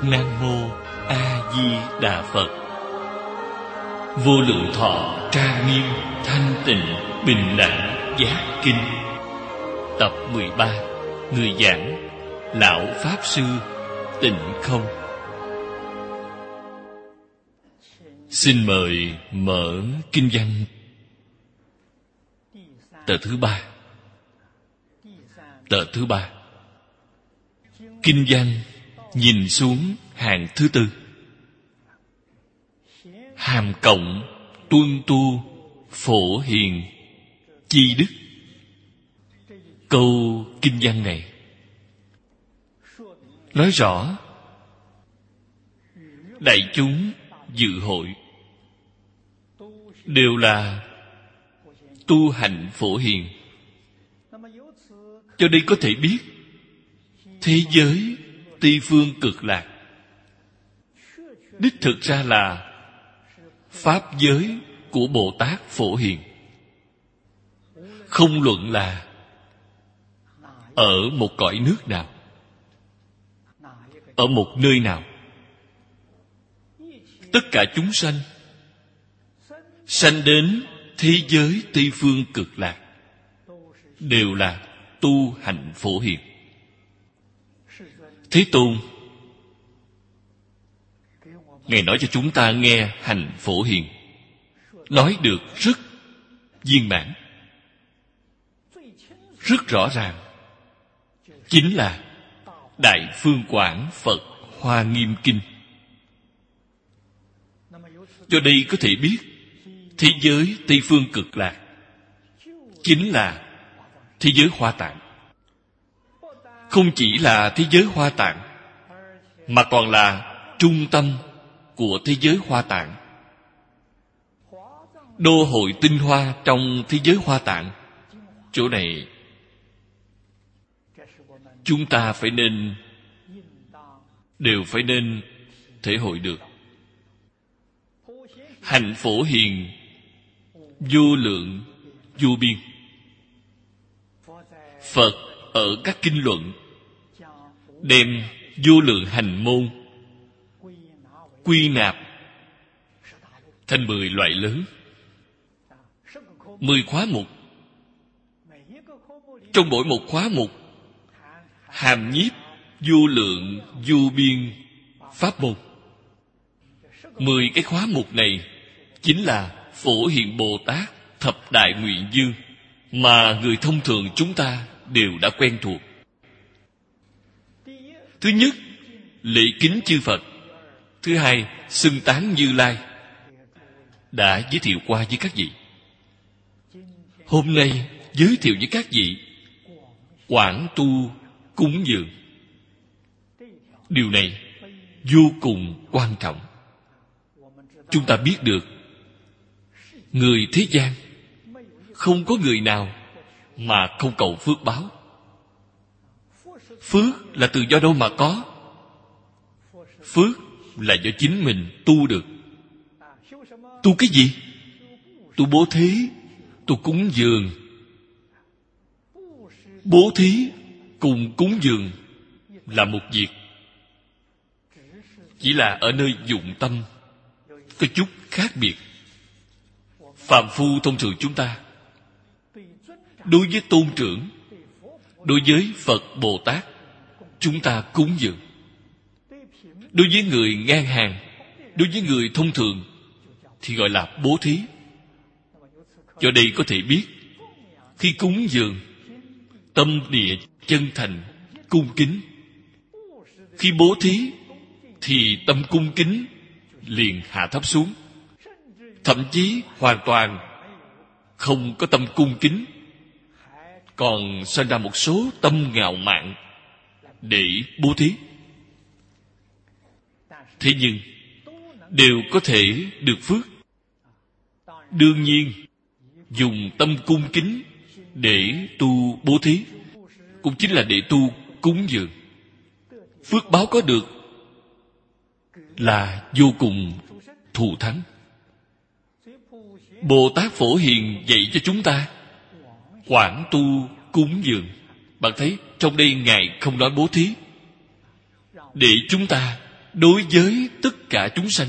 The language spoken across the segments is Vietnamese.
Nam Mô A Di Đà Phật. Vô lượng thọ trang nghiêm thanh tịnh bình đẳng giác kinh. Tập 13. Người giảng Lão Pháp Sư Tịnh Không. Xin mời mở kinh văn tờ thứ 3. Tờ thứ 3. Kinh văn nhìn xuống hàng thứ 4. Hàm cộng tuân tu phổ hiền chi đức. Câu kinh văn này nói rõ đại chúng dự hội đều là tu hành phổ hiền. Cho đây có thể biết thế giới Tây phương cực lạc đích thực ra là pháp giới của Bồ Tát Phổ Hiền. Không luận là ở một cõi nước nào, ở một nơi nào, tất cả chúng sanh sanh đến thế giới Tây phương cực lạc đều là tu hành phổ hiền. Thế Tôn Ngài nói cho chúng ta nghe hành phổ hiền, nói được rất viên mãn, rất rõ ràng, chính là Đại Phương Quảng Phật Hoa Nghiêm Kinh. Do đây có thể biết thế giới Tây phương cực lạc chính là thế giới Hoa Tạng. Không chỉ là thế giới Hoa Tạng, mà còn là trung tâm của thế giới Hoa Tạng. Đô hội tinh hoa trong thế giới Hoa Tạng. Chỗ này chúng ta đều phải nên thể hội được. Hành phổ hiền vô lượng vô biên. Phật ở các kinh luận đem vô lượng hành môn quy nạp thành 10 loại lớn, 10 khóa mục. Trong mỗi một khóa mục hàm nhiếp vô lượng vô biên pháp môn. 10 cái khóa mục này chính là Phổ Hiền Bồ Tát Thập Đại Nguyện Dương mà người thông thường chúng ta đều đã quen thuộc. Thứ nhất, lễ kính chư Phật. Thứ hai, xưng tán Như Lai. Đã giới thiệu qua với các vị. Hôm nay giới thiệu với các vị quảng tu cúng dường. Điều này vô cùng quan trọng. Chúng ta biết được người thế gian không có người nào mà không cầu phước báo. Phước là từ do đâu mà có? Phước là do chính mình tu được. Tu cái gì? Tu bố thí, tu cúng dường. Bố thí cùng cúng dường là một việc, chỉ là ở nơi dụng tâm có chút khác biệt. Phàm phu thông thường chúng ta đối với tôn trưởng, đối với Phật Bồ Tát, chúng ta cúng dường. Đối với người ngang hàng, đối với người thông thường thì gọi là bố thí. Do đây có thể biết, khi cúng dường, tâm địa chân thành, cung kính. Khi bố thí thì tâm cung kính liền hạ thấp xuống. Thậm chí hoàn toàn không có tâm cung kính, còn sinh ra một số tâm ngạo mạn để bố thí. Thế nhưng đều có thể được phước. Đương nhiên dùng tâm cung kính để tu bố thí cũng chính là để tu cúng dường. Phước báo có được là vô cùng thù thắng. Bồ Tát Phổ Hiền dạy cho chúng ta quảng tu cúng dường. Bạn thấy trong đây Ngài không nói bố thí, để chúng ta đối với tất cả chúng sanh,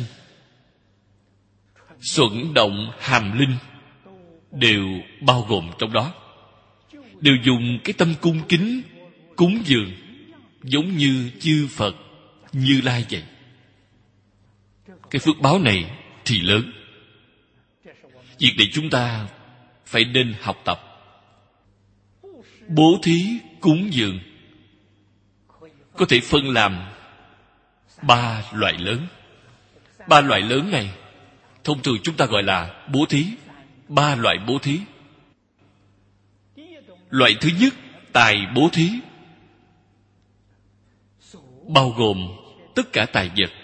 xuẩn động hàm linh đều bao gồm trong đó, đều dùng cái tâm cung kính cúng dường giống như chư Phật Như Lai vậy. Cái phước báo này thì lớn. Việc này chúng ta phải nên học tập. Bố thí cúng dường có thể phân làm 3 loại lớn. 3 loại lớn này thông thường chúng ta gọi là bố thí. 3 loại bố thí. Loại thứ nhất, tài bố thí, bao gồm tất cả tài vật.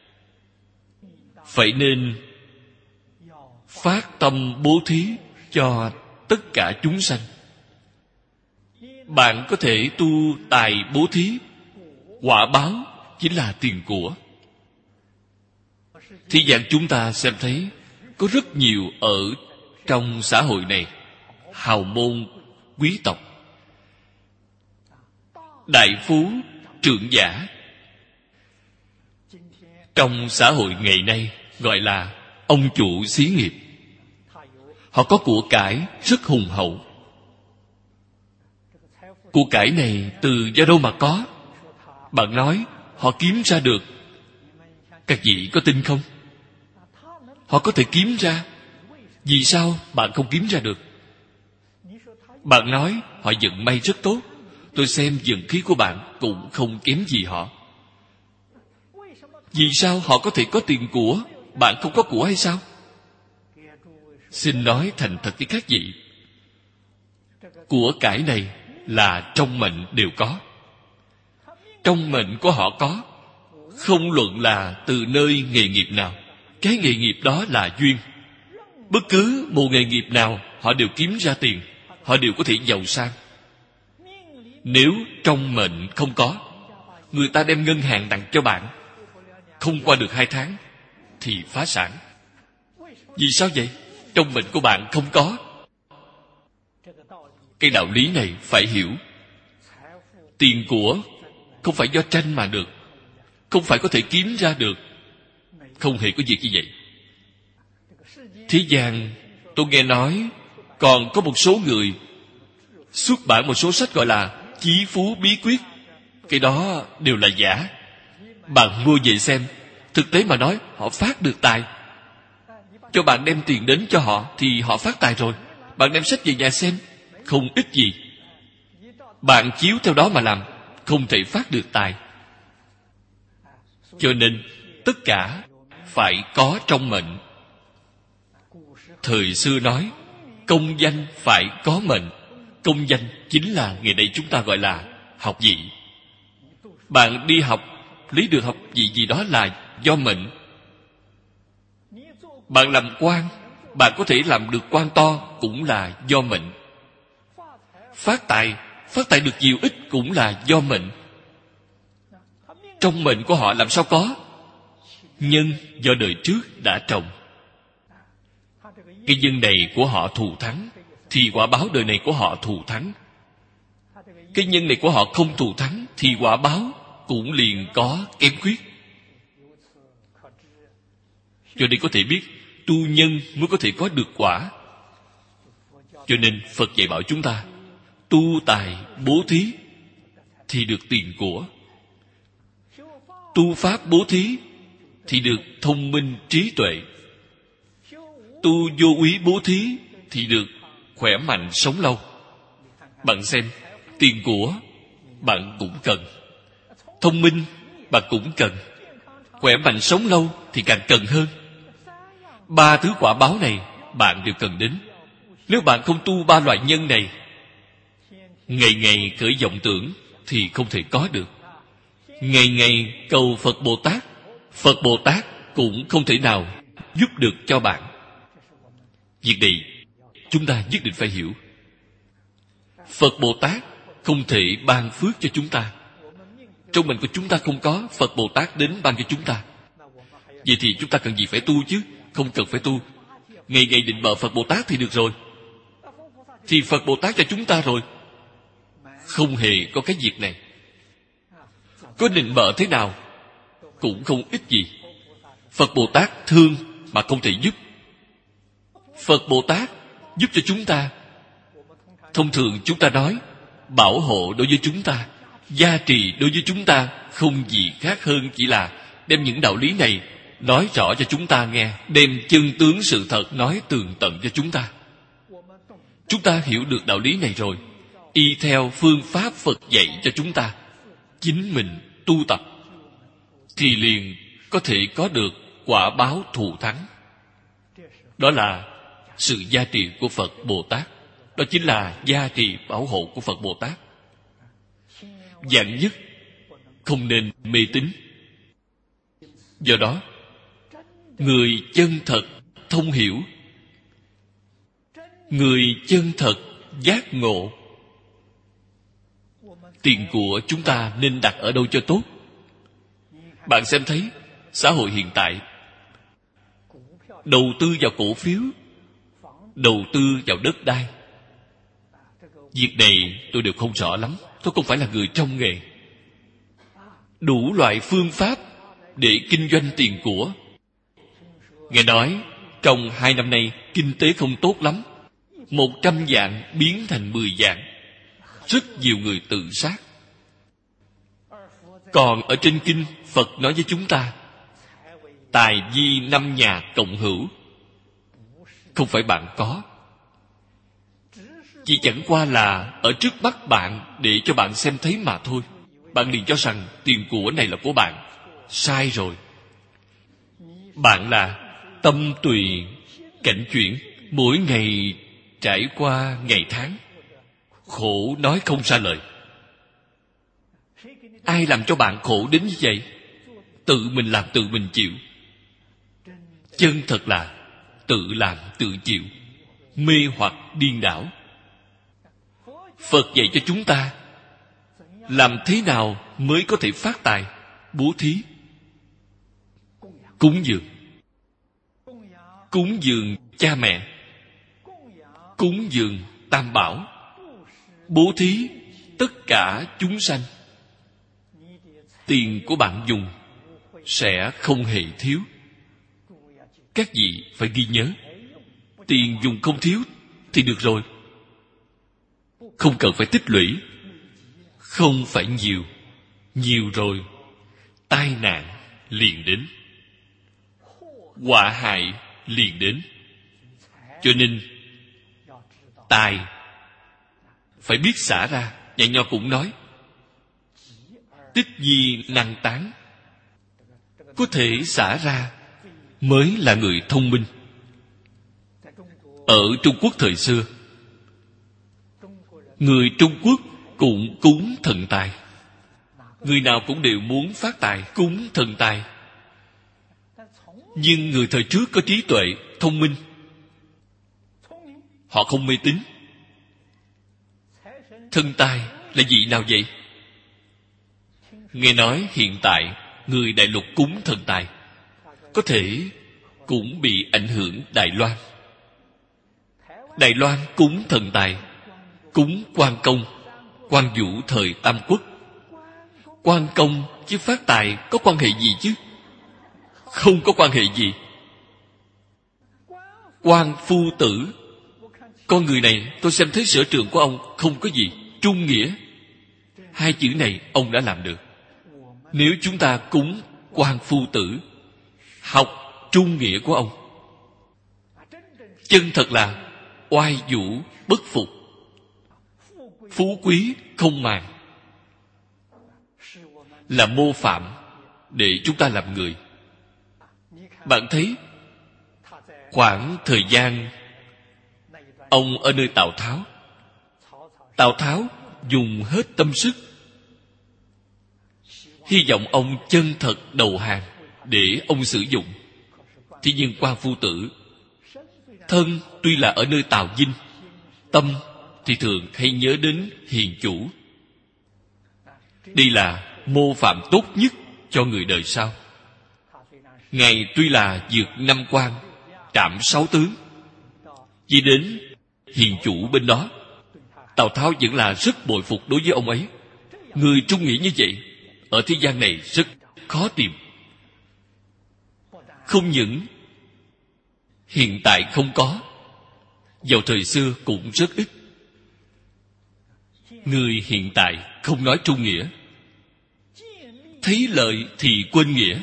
Phải nên phát tâm bố thí cho tất cả chúng sanh. Bạn có thể tu tài bố thí, quả báo chính là tiền của. Thế gian chúng ta xem thấy có rất nhiều ở trong xã hội này hào môn quý tộc, đại phú trưởng giả. Trong xã hội ngày nay gọi là ông chủ xí nghiệp. Họ có của cải rất hùng hậu. Của cải này từ do đâu mà có? Bạn nói họ kiếm ra được. Các vị có tin không? Họ có thể kiếm ra. Vì sao bạn không kiếm ra được? Bạn nói họ vận may rất tốt. Tôi xem vận khí của bạn cũng không kém gì họ. Vì sao họ có thể có tiền của, bạn không có của hay sao? Xin nói thành thật với các vị, của cải này là trong mệnh đều có. Trong mệnh của họ có. Không luận là từ nơi nghề nghiệp nào, cái nghề nghiệp đó là duyên. Bất cứ một nghề nghiệp nào họ đều kiếm ra tiền, họ đều có thể giàu sang. Nếu trong mệnh không có, người ta đem ngân hàng tặng cho bạn, không qua được 2 tháng thì phá sản. Vì sao vậy? Trong mệnh của bạn không có. Cái đạo lý này phải hiểu. Tiền của không phải do tranh mà được, không phải có thể kiếm ra được. Không hề có việc như vậy. Thế gian tôi nghe nói còn có một số người xuất bản một số sách gọi là Chí Phú Bí Quyết. Cái đó đều là giả. Bạn mua về xem, thực tế mà nói họ phát được tài. Cho bạn đem tiền đến cho họ thì họ phát tài rồi. Bạn đem sách về nhà xem, không ích gì. Bạn chiếu theo đó mà làm, không thể phát được tài. Cho nên tất cả phải có trong mệnh. Thời xưa nói công danh phải có mệnh. Công danh chính là ngày nay chúng ta gọi là học vị. Bạn đi học, lấy được học vị gì đó là do mệnh. Bạn làm quan, bạn có thể làm được quan to cũng là do mệnh. Phát tài được nhiều ít cũng là do mệnh. Trong mệnh của họ làm sao có? Nhân do đời trước đã trồng. Cái nhân này của họ thù thắng thì quả báo đời này của họ thù thắng. Cái nhân này của họ không thù thắng thì quả báo cũng liền có kém khuyết. Cho nên có thể biết tu nhân mới có thể có được quả. Cho nên Phật dạy bảo chúng ta tu tài bố thí thì được tiền của. Tu pháp bố thí thì được thông minh trí tuệ. Tu vô úy bố thí thì được khỏe mạnh sống lâu. Bạn xem, tiền của bạn cũng cần, thông minh bạn cũng cần, khỏe mạnh sống lâu thì càng cần hơn. 3 thứ quả báo này bạn đều cần đến. Nếu bạn không tu 3 loại nhân này, ngày ngày khởi vọng tưởng thì không thể có được. Ngày ngày cầu Phật Bồ Tát, Phật Bồ Tát cũng không thể nào giúp được cho bạn. Việc này chúng ta nhất định phải hiểu. Phật Bồ Tát không thể ban phước cho chúng ta. Trong mình của chúng ta không có, Phật Bồ Tát đến ban cho chúng ta. Vậy thì chúng ta cần gì phải tu chứ? Không cần phải tu. Ngày ngày định bợ Phật Bồ Tát thì được rồi. Thì Phật Bồ Tát cho chúng ta rồi. Không hề có cái việc này. Có định bợ thế nào cũng không ích gì. Phật Bồ Tát thương mà không thể giúp. Phật Bồ Tát giúp cho chúng ta. Thông thường chúng ta nói bảo hộ đối với chúng ta, gia trì đối với chúng ta, không gì khác hơn chỉ là đem những đạo lý này nói rõ cho chúng ta nghe, đem chân tướng sự thật nói tường tận cho chúng ta. Chúng ta hiểu được đạo lý này rồi, y theo phương pháp Phật dạy cho chúng ta, chính mình tu tập, thì liền có thể có được quả báo thù thắng. Đó là sự gia trì của Phật Bồ Tát. Đó chính là gia trì bảo hộ của Phật Bồ Tát. Vạn nhất không nên mê tín. Do đó, người chân thật thông hiểu, người chân thật giác ngộ, tiền của chúng ta nên đặt ở đâu cho tốt? Bạn xem thấy xã hội hiện tại đầu tư vào cổ phiếu, đầu tư vào đất đai, việc này tôi đều không rõ lắm, tôi không phải là người trong nghề. Đủ loại phương pháp để kinh doanh tiền của. Nghe nói trong 2 năm nay kinh tế không tốt lắm, 100 vạn biến thành 10 vạn, rất nhiều người tự sát. Còn ở trên kinh, Phật nói với chúng ta, tài di 5 nhà cộng hữu. Không phải bạn có, chỉ chẳng qua là ở trước mắt bạn để cho bạn xem thấy mà thôi. Bạn liền cho rằng tiền của này là của bạn. Sai rồi. Bạn là tâm tùy cảnh chuyển, mỗi ngày trải qua ngày tháng, khổ nói không ra lời. Ai làm cho bạn khổ đến như vậy? Tự mình làm tự mình chịu. Chân thật là tự làm tự chịu, mê hoặc điên đảo. Phật dạy cho chúng ta làm thế nào mới có thể phát tài. Bố thí, cúng dường, cúng dường cha mẹ, cúng dường tam bảo, bố thí tất cả chúng sanh. Tiền của bạn dùng sẽ không hề thiếu. Các vị phải ghi nhớ, tiền dùng không thiếu thì được rồi, không cần phải tích lũy. Không phải nhiều, nhiều rồi tai nạn liền đến, họa hại liền đến. Cho nên tài phải biết xả ra. Nhà Nho cũng nói tích di năng tán, có thể xả ra mới là người thông minh. Ở Trung Quốc thời xưa, người Trung Quốc cũng cúng thần tài. Người nào cũng đều muốn phát tài, cúng thần tài. Nhưng người thời trước có trí tuệ, thông minh, họ không mê tín. Thần tài là vị nào vậy? Nghe nói hiện tại người Đại Lục cúng thần tài, có thể cũng bị ảnh hưởng Đài Loan. Đài Loan cúng thần tài, cúng Quan Công, Quan Vũ thời Tam Quốc. Quan Công chứ phát tài có quan hệ gì chứ? Không có quan hệ gì. Quan Phu Tử, con người này tôi xem thấy sở trường của ông không có gì. Trung nghĩa, 2 chữ này ông đã làm được. Nếu chúng ta cúng Quan Phu Tử, học trung nghĩa của ông, chân thật là oai vũ bất phục, phú quý không màng, là mô phạm để chúng ta làm người. Bạn thấy khoảng thời gian ông ở nơi Tào Tháo, Tào Tháo dùng hết tâm sức, hy vọng ông chân thật đầu hàng để ông sử dụng. Thế nhưng Quan Phu Tử thân tuy là ở nơi Tào Dinh, tâm thì thường hay nhớ đến hiền chủ. Đây là mô phạm tốt nhất cho người đời sau. Ngài tuy là vượt 5 quan, trảm 6 tướng, chỉ đến hiền chủ bên đó, Tào Tháo vẫn là rất bội phục đối với ông ấy. Người trung nghĩa như vậy ở thế gian này rất khó tìm. Không những hiện tại không có, vào thời xưa cũng rất ít. Người hiện tại không nói trung nghĩa, thấy lợi thì quên nghĩa.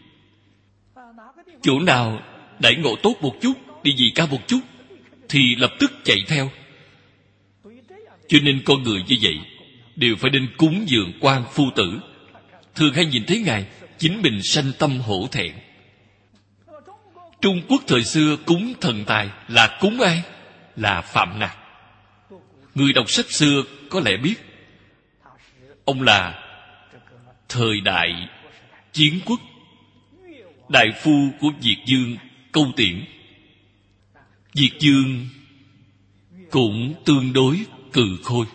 Chỗ nào đãi ngộ tốt một chút, địa vị cao một chút, thì lập tức chạy theo. Cho nên con người như vậy đều phải nên cúng dường quan phu tử. Thường hay nhìn thấy ngài, chính mình sanh tâm hổ thẹn. Trung Quốc thời xưa cúng thần tài là cúng ai? Là Phạm Nặc. Người đọc sách xưa có lẽ biết, ông là thời đại chiến quốc, đại phu của Việt Dương Câu Tiễn. Việt Dương cũng tương đối cừ khôi.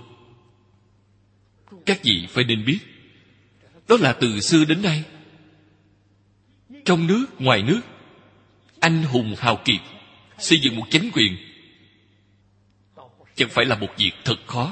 Các vị phải nên biết, đó là từ xưa đến nay, trong nước ngoài nước, anh hùng hào kiệt, xây dựng một chánh quyền chẳng phải là một việc thật khó.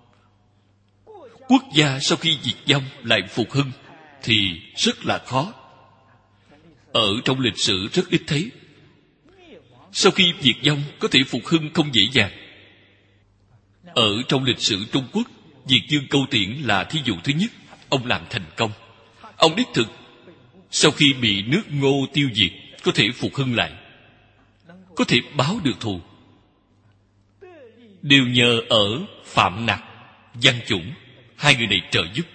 Quốc gia sau khi diệt vong lại phục hưng thì rất là khó. Ở trong lịch sử rất ít thấy. Sau khi diệt vong có thể phục hưng không dễ dàng. Ở trong lịch sử Trung Quốc, Việt Dương Câu Tiễn là thí dụ thứ nhất. Ông làm thành công. Ông đích thực sau khi bị nước Ngô tiêu diệt có thể phục hưng lại, có thể báo được thù, đều nhờ ở Phạm Nặc, Văn Chủng. Hai người này trợ giúp.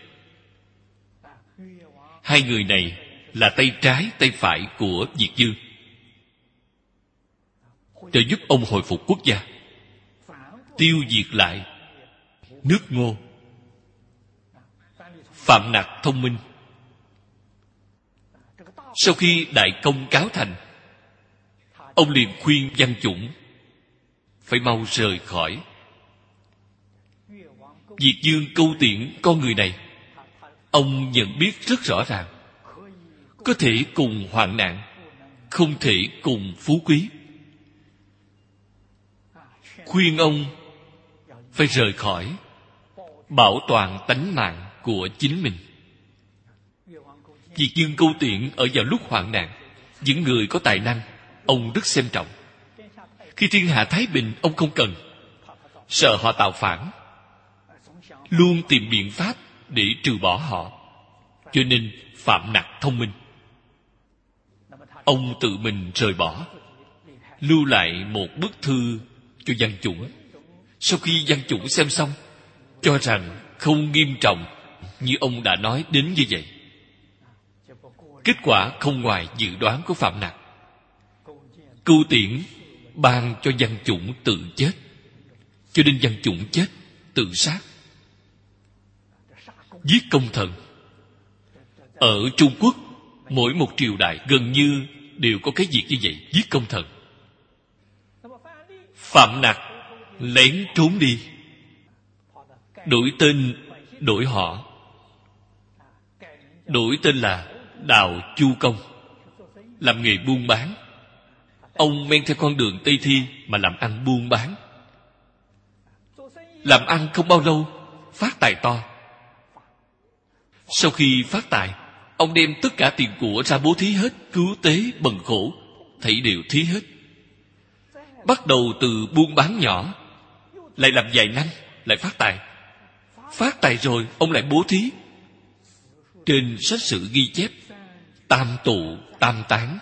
Hai người này là tay trái tay phải của Việt Dương, trợ giúp ông hồi phục quốc gia, tiêu diệt lại nước Ngô. Phạm Nặc thông minh. Sau khi đại công cáo thành, ông liền khuyên Văn Chủng phải mau rời khỏi. Việt Dương Câu Tiễn con người này, ông nhận biết rất rõ ràng, có thể cùng hoạn nạn, không thể cùng phú quý. Khuyên ông phải rời khỏi, bảo toàn tánh mạng của chính mình. Việt Dương Câu Tiễn ở vào lúc hoạn nạn, những người có tài năng ông rất xem trọng. Khi thiên hạ thái bình ông không cần, sợ họ tạo phản, luôn tìm biện pháp để trừ bỏ họ. Cho nên Phạm Nặc thông minh. Ông tự mình rời bỏ, lưu lại một bức thư cho Văn Chủng. Sau khi Văn Chủng xem xong, cho rằng không nghiêm trọng như ông đã nói đến như vậy. Kết quả không ngoài dự đoán của Phạm Nặc. Câu Tiễn ban cho Văn Chủng tự chết, cho nên Văn Chủng chết tự sát, giết công thần. Ở Trung Quốc, mỗi một triều đại gần như đều có cái việc như vậy, giết công thần. Phạm Nặc lén trốn đi, đổi tên đổi họ, đổi tên là Đào Chu Công, làm nghề buôn bán. Ông men theo con đường Tây Thi mà làm ăn buôn bán. Làm ăn không bao lâu, phát tài to. Sau khi phát tài, ông đem tất cả tiền của ra bố thí hết, cứu tế bần khổ, thảy đều thí hết. Bắt đầu từ buôn bán nhỏ, lại làm vài năm, lại phát tài. Phát tài rồi, ông lại bố thí. Trên sách sử ghi chép, tam tụ tam tán.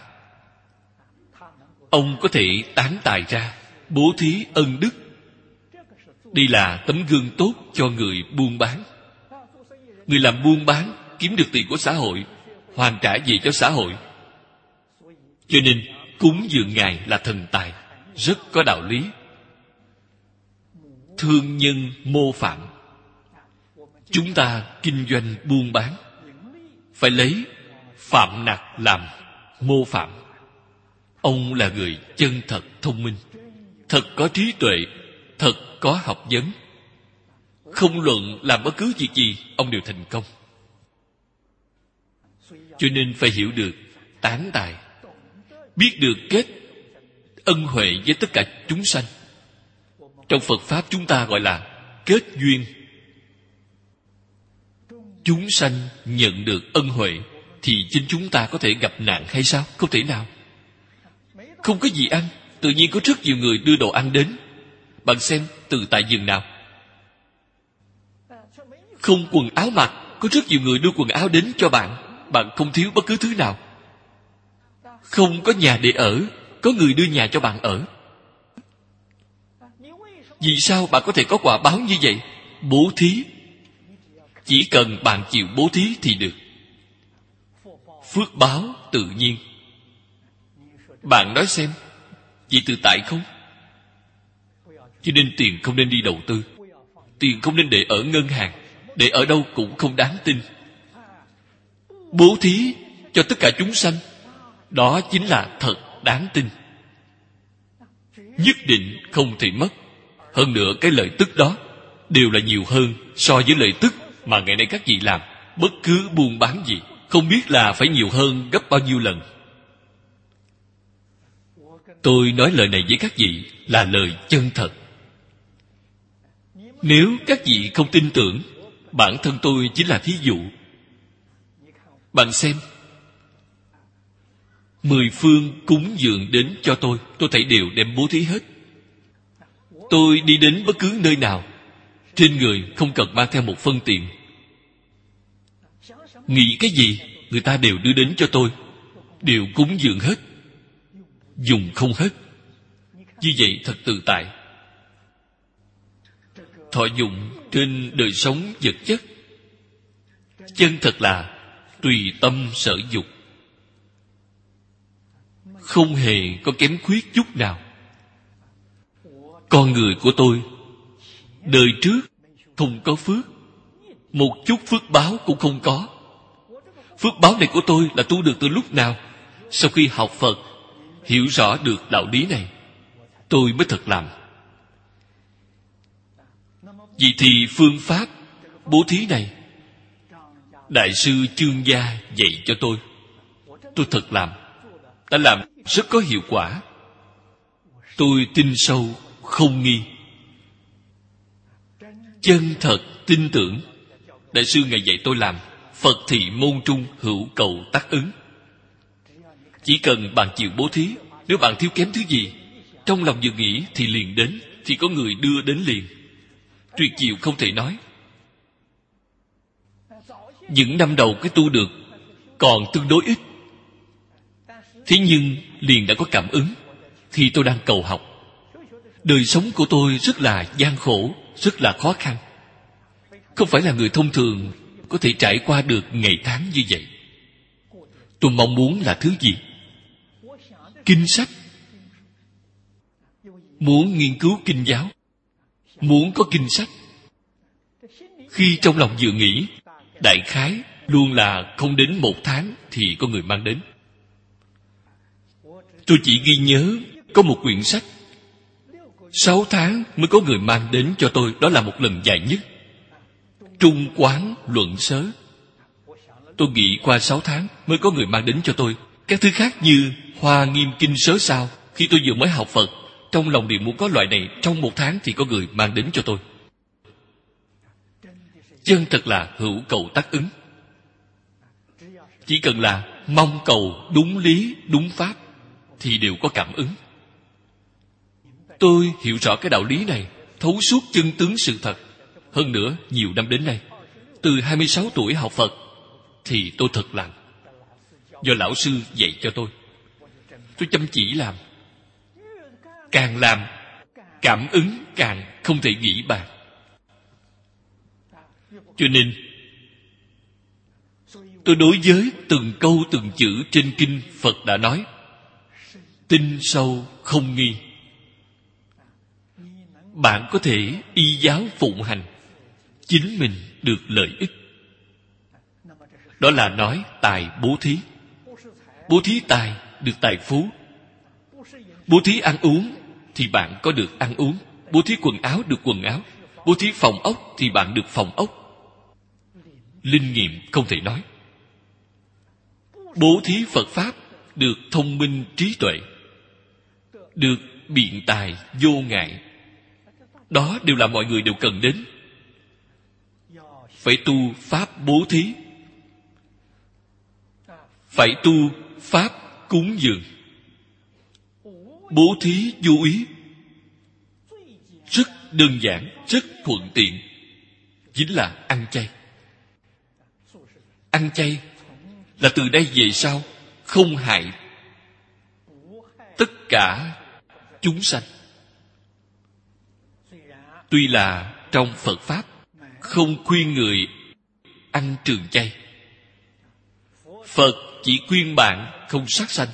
Ông có thể tán tài ra, bố thí ân đức. Đây là tấm gương tốt cho người buôn bán. Người làm buôn bán kiếm được tiền của xã hội, hoàn trả về cho xã hội. Cho nên cúng dường Ngài là thần tài, rất có đạo lý. Thương nhân mô phạm. Chúng ta kinh doanh buôn bán phải lấy Phạm Nặc làm mô phạm. Ông là người chân thật thông minh, thật có trí tuệ, thật có học vấn. Không luận làm bất cứ việc gì, ông đều thành công. Cho nên phải hiểu được tán tài, biết được kết ân huệ với tất cả chúng sanh. Trong Phật Pháp chúng ta gọi là kết duyên. Chúng sanh nhận được ân huệ thì chính chúng ta có thể gặp nạn hay sao? Không thể nào. Không có gì ăn, tự nhiên có rất nhiều người đưa đồ ăn đến. Bạn xem từ tại vườn nào. Không quần áo mặc, có rất nhiều người đưa quần áo đến cho bạn. Bạn không thiếu bất cứ thứ nào. Không có nhà để ở, có người đưa nhà cho bạn ở. Vì sao bạn có thể có quả báo như vậy? Bố thí. Chỉ cần bạn chịu bố thí thì được. Phước báo tự nhiên. Bạn nói xem, vậy tự tại không? Cho nên tiền không nên đi đầu tư. Tiền không nên để ở ngân hàng. Để ở đâu cũng không đáng tin. Bố thí cho tất cả chúng sanh, đó chính là thật đáng tin. Nhất định không thể mất. Hơn nữa cái lợi tức đó đều là nhiều hơn so với lợi tức mà ngày nay các vị làm. Bất cứ buôn bán gì không biết là phải nhiều hơn gấp bao nhiêu lần. Tôi nói lời này với các vị là lời chân thật. Nếu các vị không tin tưởng, bản thân tôi chính là thí dụ. Bạn xem, 10 phương cúng dường đến cho tôi thấy đều đem bố thí hết. Tôi đi đến bất cứ nơi nào, trên người không cần mang theo một phân tiền. Nghĩ cái gì, người ta đều đưa đến cho tôi, đều cúng dường hết, dùng không hết. Như vậy thật tự tại. Thọ dụng trên đời sống vật chất, chân thật là tùy tâm sở dục, không hề có kém khuyết chút nào. Con người của tôi đời trước không có phước, một chút phước báo cũng không có. Phước báo này của tôi là tu được từ lúc nào? Sau khi học Phật, hiểu rõ được đạo lý này, tôi mới thật làm. Vì thì phương pháp bố thí này, Đại sư Chương Gia dạy cho tôi thật làm, đã làm rất có hiệu quả. Tôi tin sâu không nghi, chân thật tin tưởng. Đại sư Ngài dạy tôi làm Phật thị môn trung hữu cầu tác ứng. Chỉ cần bạn chịu bố thí, nếu bạn thiếu kém thứ gì, trong lòng vừa nghĩ thì liền đến, thì có người đưa đến liền. Tuyệt diệu không thể nói. Những năm đầu cái tu được còn tương đối ít, thế nhưng liền đã có cảm ứng. Thì tôi đang cầu học. Đời sống của tôi rất là gian khổ, rất là khó khăn. Không phải là người thông thường có thể trải qua được ngày tháng như vậy. Tôi mong muốn là thứ gì? Kinh sách. Muốn nghiên cứu kinh giáo, muốn có kinh sách. Khi trong lòng vừa nghĩ, đại khái luôn là không đến 1 tháng thì có người mang đến. Tôi chỉ ghi nhớ có một quyển sách 6 tháng mới có người mang đến cho tôi. Đó là một lần dài nhất. Trung Quán Luận Sớ. Tôi nghĩ qua 6 tháng mới có người mang đến cho tôi. Các thứ khác như Hoa Nghiêm Kinh Sớ Sao, khi tôi vừa mới học Phật, trong lòng đều muốn có loại này. Trong 1 tháng thì có người mang đến cho tôi. Chân thật là hữu cầu tác ứng. Chỉ cần là mong cầu đúng lý, đúng pháp thì đều có cảm ứng. Tôi hiểu rõ cái đạo lý này, thấu suốt chân tướng sự thật. Hơn nữa, nhiều năm đến nay, từ 26 tuổi học Phật, thì tôi thật làm. Do lão sư dạy cho tôi chăm chỉ làm. Càng làm, cảm ứng càng không thể nghĩ bàn. Cho nên, tôi đối với từng câu từng chữ trên kinh Phật đã nói, tin sâu không nghi. Bạn có thể y giáo phụng hành, chính mình được lợi ích. Đó là nói tài bố thí. Bố thí tài được tài phú. Bố thí ăn uống thì bạn có được ăn uống. Bố thí quần áo được quần áo. Bố thí phòng ốc thì bạn được phòng ốc. Linh nghiệm không thể nói. Bố thí Phật Pháp được thông minh trí tuệ, được biện tài vô ngại. Đó đều là mọi người đều cần đến. Phải tu Pháp bố thí, phải tu Pháp cúng dường. Bố thí vô úy rất đơn giản, rất thuận tiện, chính là ăn chay. Ăn chay là từ đây về sau không hại tất cả chúng sanh. Tuy là trong Phật Pháp không khuyên người ăn trường chay, Phật chỉ khuyên bạn không sát sanh,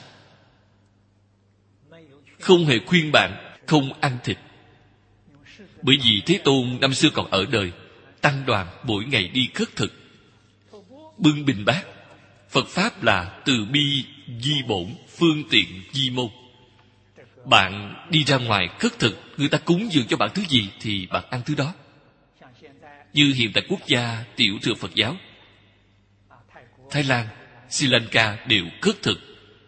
không hề khuyên bạn không ăn thịt. Bởi vì Thế Tôn năm xưa còn ở đời, tăng đoàn mỗi ngày đi khất thực, bưng bình bát. Phật Pháp là từ bi di bổn, phương tiện di môn. Bạn đi ra ngoài khất thực, người ta cúng dường cho bạn thứ gì thì bạn ăn thứ đó. Như hiện tại quốc gia tiểu thừa Phật giáo, Thái Lan, Sri Lanka đều khất thực.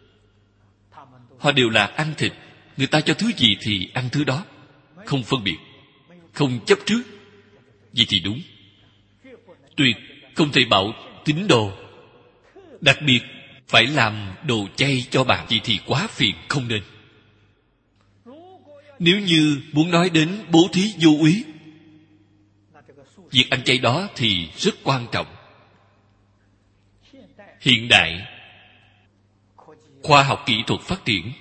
Họ đều là ăn thịt, người ta cho thứ gì thì ăn thứ đó, không phân biệt, không chấp trước. Vậy thì đúng. Tuyệt không thể bảo tín đồ đặc biệt phải làm đồ chay cho bạn, vậy thì quá phiền, không nên. Nếu như muốn nói đến bố thí vô úy, việc ăn chay đó thì rất quan trọng. Hiện đại khoa học kỹ thuật phát triển,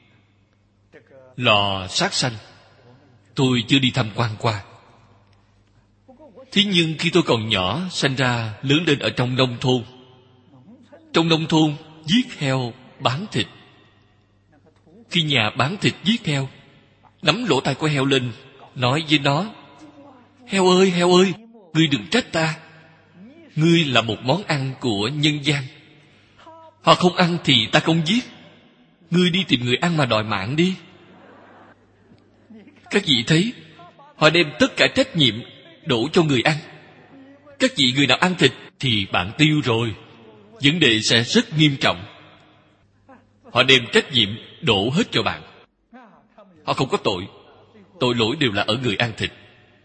lò sát sanh tôi chưa đi tham quan qua. Thế nhưng khi tôi còn nhỏ, sanh ra lớn lên ở trong nông thôn. Trong nông thôn giết heo bán thịt. Khi nhà bán thịt giết heo, nắm lỗ tai của heo lên, nói với nó: heo ơi, ngươi đừng trách ta. Ngươi là một món ăn của nhân gian. Họ không ăn thì ta không giết. Ngươi đi tìm người ăn mà đòi mạng đi. Các vị thấy, họ đem tất cả trách nhiệm đổ cho người ăn. Các vị người nào ăn thịt thì bạn tiêu rồi, vấn đề sẽ rất nghiêm trọng. Họ đem trách nhiệm đổ hết cho bạn. Họ không có tội, tội lỗi đều là ở người ăn thịt.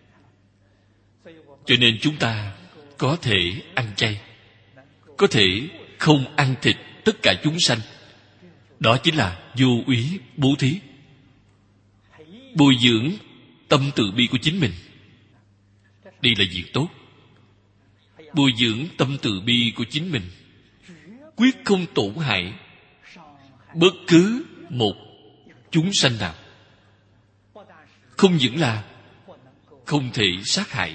Cho nên chúng ta có thể ăn chay, có thể không ăn thịt tất cả chúng sanh. Đó chính là vô úy bố thí, bồi dưỡng tâm từ bi của chính mình. Đây là việc tốt. Bồi dưỡng tâm từ bi của chính mình, quyết không tổn hại bất cứ một chúng sanh nào. Không những là không thể sát hại,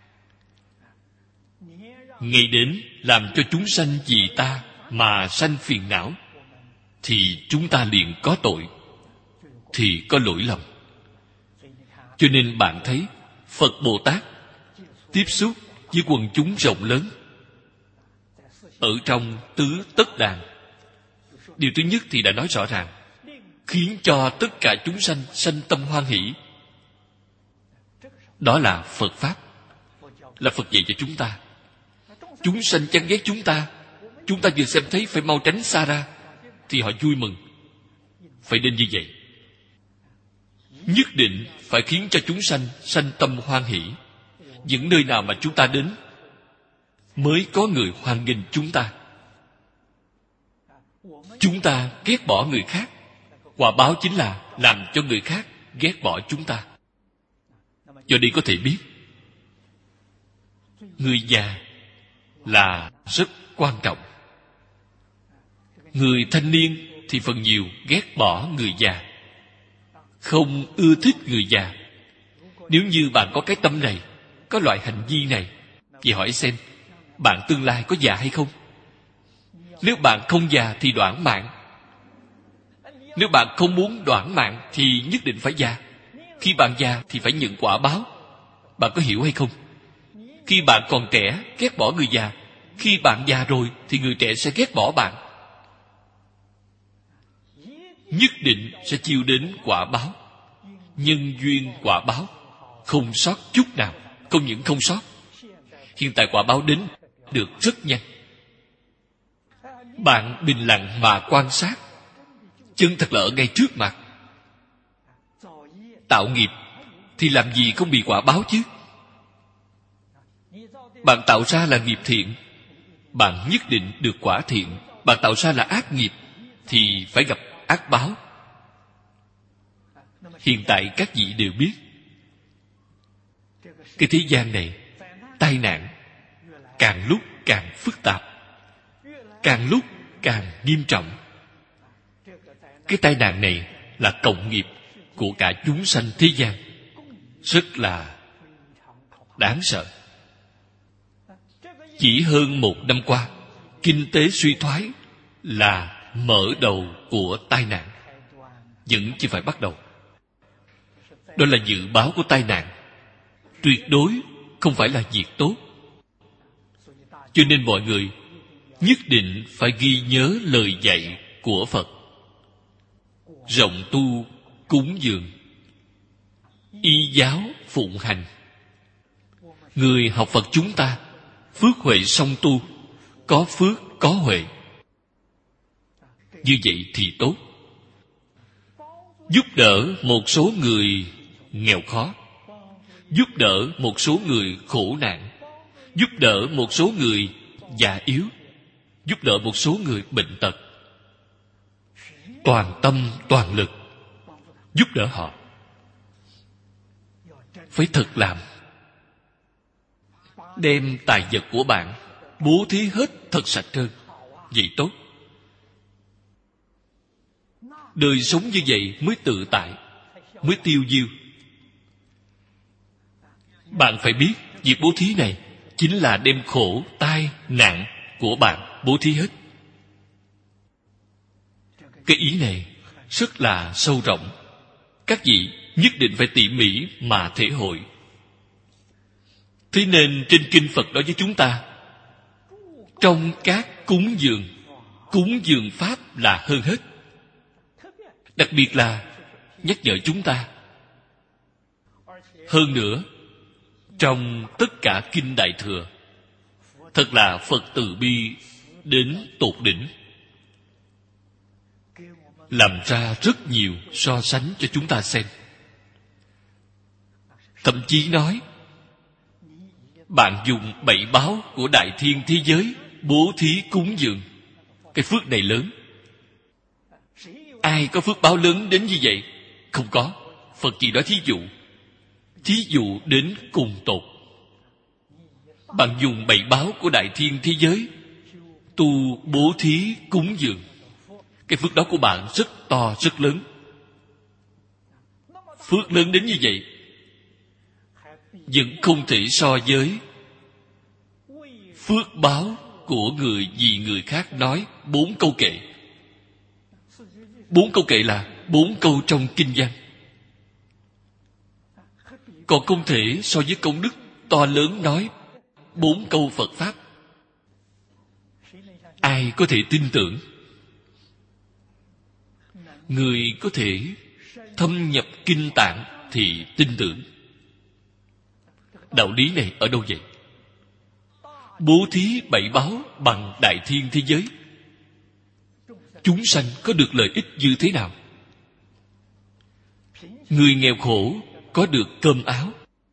ngay đến làm cho chúng sanh vì ta mà sanh phiền não, thì chúng ta liền có tội, thì có lỗi lầm. Cho nên bạn thấy Phật Bồ Tát tiếp xúc với quần chúng rộng lớn ở trong tứ tất đàn. Điều thứ nhất thì đã nói rõ ràng, khiến cho tất cả chúng sanh sanh tâm hoan hỷ. Đó là Phật Pháp, là Phật dạy cho chúng ta. Chúng sanh chán ghét chúng ta vừa xem thấy phải mau tránh xa ra, thì họ vui mừng. Phải nên như vậy. Nhất định phải khiến cho chúng sanh sanh tâm hoan hỷ. Những nơi nào mà chúng ta đến mới có người hoan nghênh chúng ta. Chúng ta ghét bỏ người khác, quả báo chính là làm cho người khác ghét bỏ chúng ta. Do đây có thể biết, người già là rất quan trọng. Người thanh niên thì phần nhiều ghét bỏ người già, không ưa thích người già. Nếu như bạn có cái tâm này, có loại hành vi này, thì hỏi xem bạn tương lai có già hay không. Nếu bạn không già thì đoạn mạng. Nếu bạn không muốn đoạn mạng thì nhất định phải già. Khi bạn già thì phải nhận quả báo. Bạn có hiểu hay không? Khi bạn còn trẻ ghét bỏ người già, khi bạn già rồi thì người trẻ sẽ ghét bỏ bạn. Nhất định sẽ chịu đến quả báo. Nhân duyên quả báo, không sót chút nào. Không những không sót, hiện tại quả báo đến được rất nhanh. Bạn bình lặng mà quan sát, chân thật là ở ngay trước mặt. Tạo nghiệp thì làm gì không bị quả báo chứ. Bạn tạo ra là nghiệp thiện, bạn nhất định được quả thiện. Bạn tạo ra là ác nghiệp thì phải gặp ác báo. Hiện tại các vị đều biết, cái thế gian này tai nạn càng lúc càng phức tạp, càng lúc càng nghiêm trọng. Cái tai nạn này là cộng nghiệp của cả chúng sanh thế gian, rất là đáng sợ. Chỉ hơn 1 năm qua, kinh tế suy thoái là mở đầu của tai nạn, vẫn chưa phải bắt đầu. Đó là dự báo của tai nạn, tuyệt đối không phải là việc tốt. Cho nên mọi người nhất định phải ghi nhớ lời dạy của Phật: rộng tu cúng dường, y giáo phụng hành. Người học Phật chúng ta phước huệ song tu, có phước có huệ, như vậy thì tốt. Giúp đỡ một số người nghèo khó, giúp đỡ một số người khổ nạn, giúp đỡ một số người già yếu, giúp đỡ một số người bệnh tật, toàn tâm toàn lực giúp đỡ họ. Phải thật làm. Đem tài vật của bạn bố thí hết thật sạch trơn, vậy tốt. Đời sống như vậy mới tự tại, mới tiêu diêu. Bạn phải biết, việc bố thí này chính là đem khổ, tai, nạn của bạn bố thí hết. Cái ý này rất là sâu rộng. Các vị nhất định phải tỉ mỉ mà thể hội. Thế nên trên kinh Phật nói với chúng ta, trong các cúng dường pháp là hơn hết. Đặc biệt là nhắc nhở chúng ta. Hơn nữa, trong tất cả kinh Đại Thừa, thật là Phật từ bi đến tột đỉnh, làm ra rất nhiều so sánh cho chúng ta xem. Thậm chí nói, bạn dùng 7 báo của đại thiên thế giới bố thí cúng dường, cái phước này lớn. Ai có phước báo lớn đến như vậy? Không có. Phật chỉ nói thí dụ đến cùng tột. Bạn dùng 7 báo của đại thiên thế giới tu bố thí cúng dường, cái phước đó của bạn rất to rất lớn. Phước lớn đến như vậy vẫn không thể so với phước báo của người vì người khác nói 4 câu kệ. 4 câu kệ là 4 câu trong kinh văn, còn không thể so với công đức to lớn nói 4 câu Phật Pháp. Ai có thể tin tưởng? Người có thể thâm nhập kinh tạng thì tin tưởng. Đạo lý này ở đâu vậy? Bố thí 7 báo bằng đại thiên thế giới, chúng sanh có được lợi ích như thế nào? Người nghèo khổ có được cơm áo,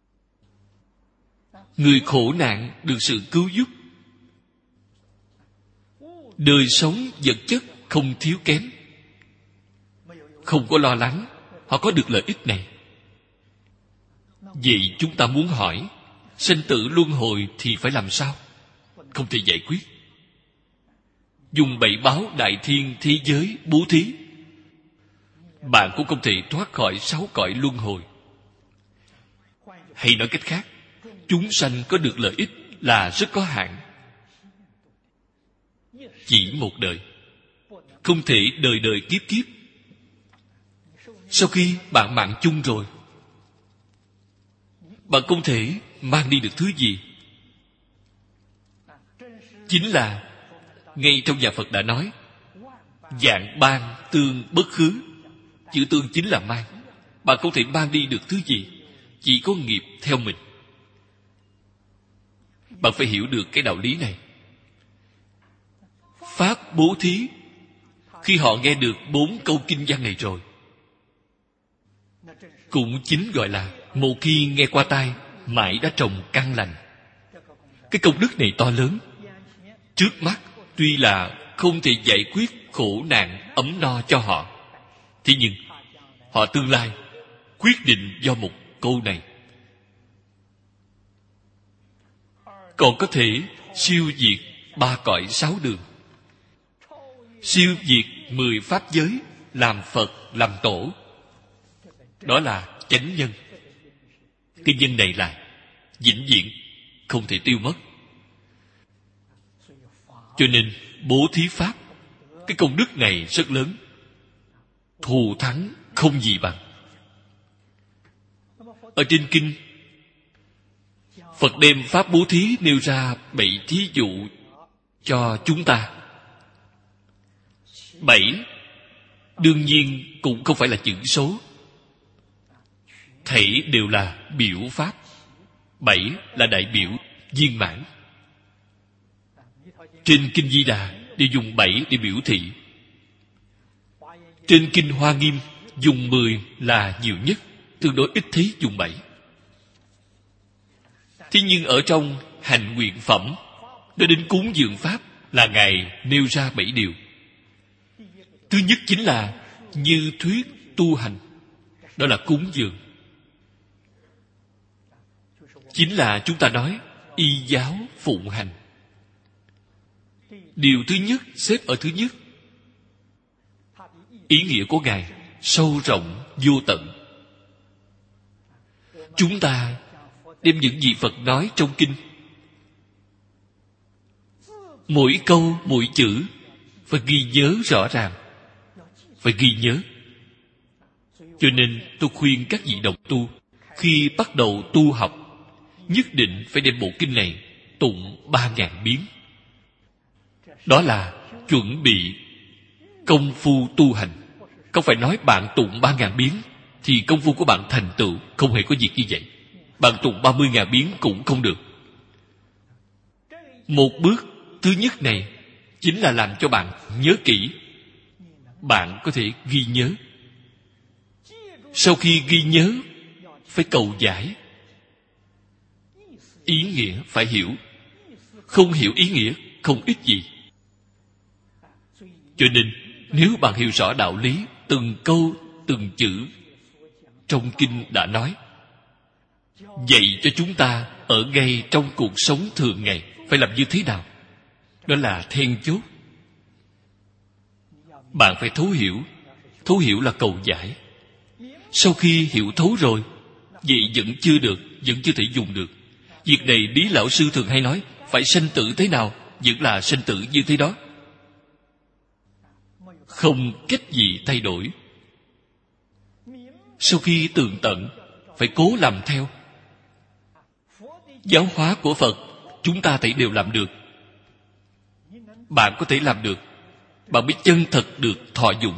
người khổ nạn được sự cứu giúp, đời sống vật chất không thiếu kém, không có lo lắng, họ có được lợi ích này. Vậy chúng ta muốn hỏi, sinh tử luân hồi thì phải làm sao? Không thể giải quyết. Dùng 7 báo đại thiên thế giới bố thí, bạn cũng không thể thoát khỏi 6 cõi luân hồi. Hay nói cách khác, chúng sanh có được lợi ích là rất có hạn. Chỉ một đời, không thể đời đời kiếp kiếp. Sau khi bạn mạng chung rồi, bạn không thể mang đi được thứ gì. Chính là ngay trong nhà Phật đã nói, vạn ban tương bất khứ. Chữ tương chính là mang. Bạn không thể mang đi được thứ gì, chỉ có nghiệp theo mình. Bạn phải hiểu được cái đạo lý này. Pháp bố thí, khi họ nghe được 4 câu kinh văn này rồi, cũng chính gọi là một khi nghe qua tai, mãi đã trồng căn lành. Cái công đức này to lớn. Trước mắt tuy là không thể giải quyết khổ nạn ấm no cho họ, thế nhưng họ tương lai quyết định do một câu này. Còn có thể siêu diệt 3 cõi 6 đường, siêu diệt 10 pháp giới, làm Phật, làm Tổ. Đó là chánh nhân. Cái nhân này là vĩnh viễn, không thể tiêu mất. Cho nên bố thí pháp, cái công đức này rất lớn, thù thắng không gì bằng. Ở trên kinh, Phật đem pháp bố thí nêu ra 7 thí dụ cho chúng ta. 7 đương nhiên cũng không phải là chữ số, thảy đều là biểu pháp. 7 là đại biểu viên mãn. Trên kinh Di Đà đều dùng 7 để biểu thị. Trên kinh Hoa Nghiêm dùng 10 là nhiều nhất, tương đối ít thấy dùng 7. Thế nhưng ở trong hành nguyện phẩm, nói đến cúng dường pháp là Ngài nêu ra 7 điều. Thứ nhất chính là như thuyết tu hành, đó là cúng dường. Chính là chúng ta nói y giáo phụng hành. Điều thứ nhất xếp ở thứ nhất. Ý nghĩa của Ngài sâu rộng vô tận. Chúng ta đem những gì Phật nói trong kinh, mỗi câu mỗi chữ phải ghi nhớ rõ ràng, phải ghi nhớ. Cho nên tôi khuyên các vị đồng tu khi bắt đầu tu học, nhất định phải đem bộ kinh này tụng 3.000 biến. Đó là chuẩn bị công phu tu hành. Không phải nói bạn tụng 3.000 biến thì công phu của bạn thành tựu. Không hề có việc như vậy. Bạn tụng 30.000 biến cũng không được. Một bước thứ nhất này chính là làm cho bạn nhớ kỹ. Bạn có thể ghi nhớ. Sau khi ghi nhớ, phải cầu giải. Ý nghĩa phải hiểu. Không hiểu ý nghĩa không ích gì. Cho nên nếu bạn hiểu rõ đạo lý, từng câu từng chữ trong kinh đã nói, dạy cho chúng ta ở ngay trong cuộc sống thường ngày phải làm như thế nào. Đó là then chốt. Bạn phải thấu hiểu. Thấu hiểu là cầu giải. Sau khi hiểu thấu rồi, vậy vẫn chưa được, vẫn chưa thể dùng được. Việc này Lý Lão Sư thường hay nói, phải sanh tử thế nào, vẫn là sanh tử như thế đó. Không cách gì thay đổi. Sau khi tường tận, phải cố làm theo. Giáo hóa của Phật, chúng ta thấy đều làm được. Bạn có thể làm được, bạn mới chân thật được thọ dụng.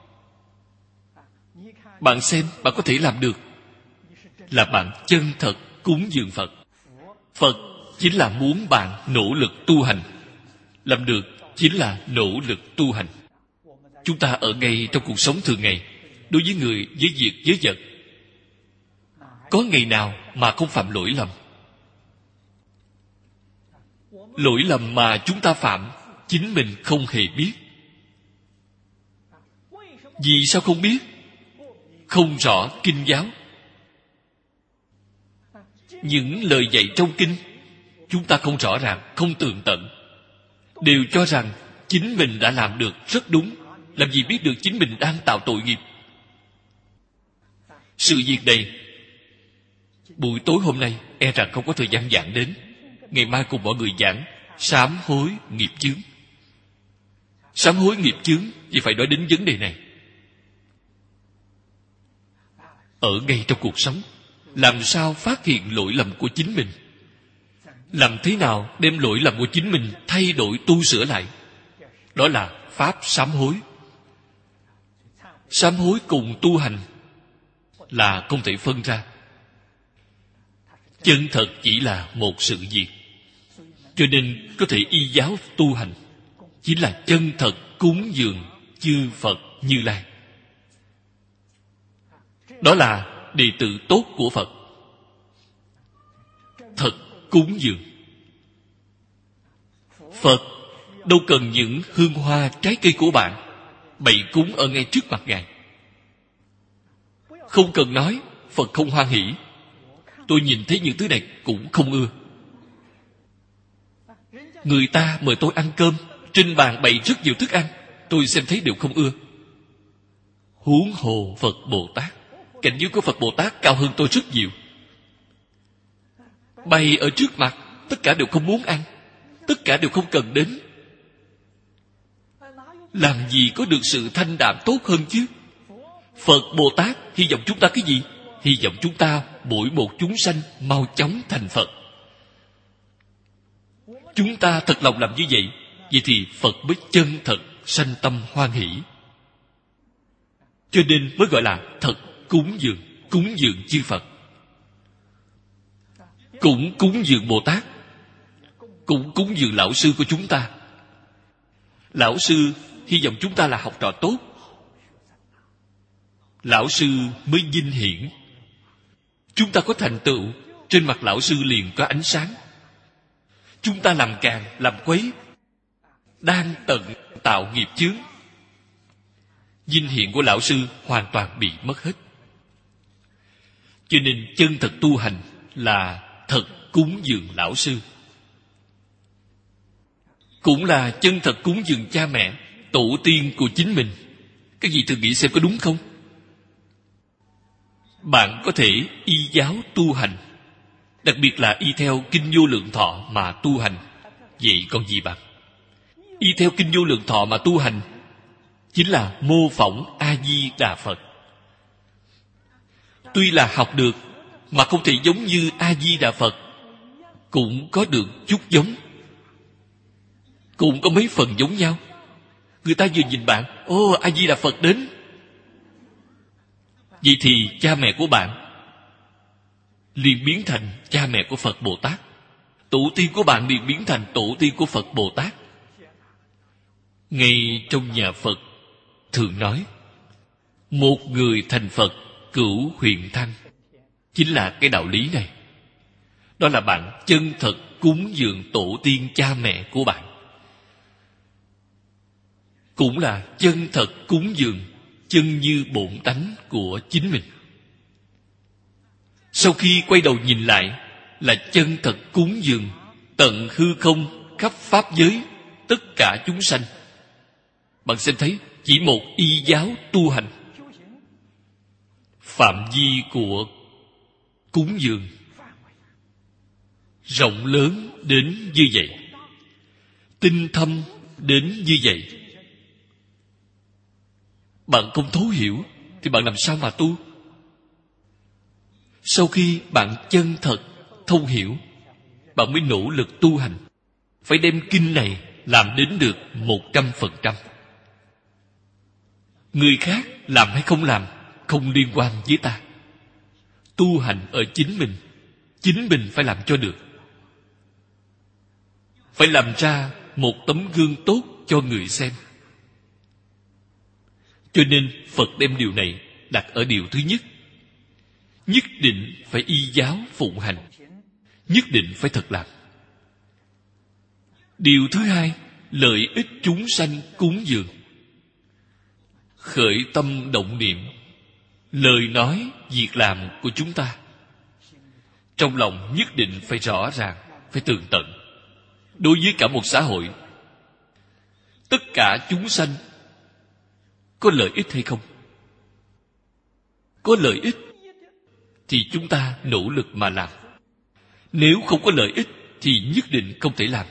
Bạn xem, bạn có thể làm được, là bạn chân thật cúng dường Phật. Phật chính là muốn bạn nỗ lực tu hành. Làm được chính là nỗ lực tu hành. Chúng ta ở ngay trong cuộc sống thường ngày, đối với người, với việc, với vật, có ngày nào mà không phạm lỗi lầm? Lỗi lầm mà chúng ta phạm, chính mình không hề biết. Vì sao không biết? Không rõ kinh giáo. Những lời dạy trong kinh chúng ta không rõ ràng, không tường tận, đều cho rằng chính mình đã làm được rất đúng. Làm gì biết được chính mình đang tạo tội nghiệp. Sự việc này buổi tối hôm nay e rằng không có thời gian giảng đến. Ngày mai cùng mọi người giảng sám hối nghiệp chướng. Sám hối nghiệp chướng thì phải nói đến vấn đề này. Ở ngay trong cuộc sống, làm sao phát hiện lỗi lầm của chính mình? Làm thế nào đem lỗi lầm của chính mình thay đổi tu sửa lại? Đó là pháp sám hối. Sám hối cùng tu hành là không thể phân ra. Chân thật chỉ là một sự việc. Cho nên có thể y giáo tu hành chính là chân thật cúng dường chư Phật Như Lai. Đó là đệ tử tốt của Phật. Thật cúng dường Phật, đâu cần những hương hoa trái cây của bạn bày cúng ở ngay trước mặt Ngài. Không cần nói Phật không hoan hỷ. Tôi nhìn thấy những thứ này cũng không ưa. Người ta mời tôi ăn cơm, trên bàn bày rất nhiều thức ăn, tôi xem thấy đều không ưa. Huống hồ Phật Bồ Tát. Cảnh giới của Phật Bồ Tát cao hơn tôi rất nhiều. Bày ở trước mặt, tất cả đều không muốn ăn, tất cả đều không cần đến. Làm gì có được sự thanh đạm tốt hơn chứ? Phật Bồ Tát hy vọng chúng ta cái gì? Hy vọng chúng ta mỗi một chúng sanh mau chóng thành Phật. Chúng ta thật lòng làm như vậy, vậy thì Phật mới chân thật sanh tâm hoan hỷ. Cho nên mới gọi là thật cúng dường chư Phật. Cũng cúng dường Bồ Tát, cũng cúng dường lão sư của chúng ta. Lão sư hy vọng chúng ta là học trò tốt, lão sư mới vinh hiển. Chúng ta có thành tựu, trên mặt lão sư liền có ánh sáng. Chúng ta làm càng, làm quấy, đang tận tạo nghiệp chướng, vinh hiển của lão sư hoàn toàn bị mất hết. Cho nên chân thật tu hành là thật cúng dường lão sư, cũng là chân thật cúng dường cha mẹ, tổ tiên của chính mình. Các vị thử nghĩ xem có đúng không? Bạn có thể y giáo tu hành, đặc biệt là y theo Kinh Vô Lượng Thọ mà tu hành. Vậy còn gì bằng? Y theo Kinh Vô Lượng Thọ mà tu hành chính là mô phỏng A-di-đà Phật. Tuy là học được, mà không thể giống như A-di-đà Phật, cũng có được chút giống, cũng có mấy phần giống nhau. Người ta vừa nhìn bạn, ô, A-di-đà Phật đến. Vậy thì cha mẹ của bạn liền biến thành cha mẹ của Phật Bồ Tát, tổ tiên của bạn liền biến thành tổ tiên của Phật Bồ Tát. Ngay trong nhà Phật thường nói, một người thành Phật cửu huyền thăng, chính là cái đạo lý này. Đó là bạn chân thật cúng dường tổ tiên cha mẹ của bạn, cũng là chân thật cúng dường chân như bổn tánh của chính mình. Sau khi quay đầu nhìn lại, là chân thật cúng dường tận hư không khắp pháp giới tất cả chúng sanh. Bạn xem thấy, chỉ một y giáo tu hành, phạm vi của cúng dường rộng lớn đến như vậy, tinh thâm đến như vậy. Bạn không thấu hiểu thì bạn làm sao mà tu? Sau khi bạn chân thật thấu hiểu, bạn mới nỗ lực tu hành, phải đem kinh này làm đến được 100%. Người khác làm hay không làm không liên quan với ta. Tu hành ở chính mình phải làm cho được, phải làm ra một tấm gương tốt cho người xem. Cho nên Phật đem điều này đặt ở điều thứ nhất. Nhất định phải y giáo phụng hành, nhất định phải thật làm. Điều thứ hai, lợi ích chúng sanh cúng dường. Khởi tâm động niệm, lời nói, việc làm của chúng ta, trong lòng nhất định phải rõ ràng, phải tường tận. Đối với cả một xã hội, tất cả chúng sanh có lợi ích hay không? Có lợi ích thì chúng ta nỗ lực mà làm. Nếu không có lợi ích thì nhất định không thể làm.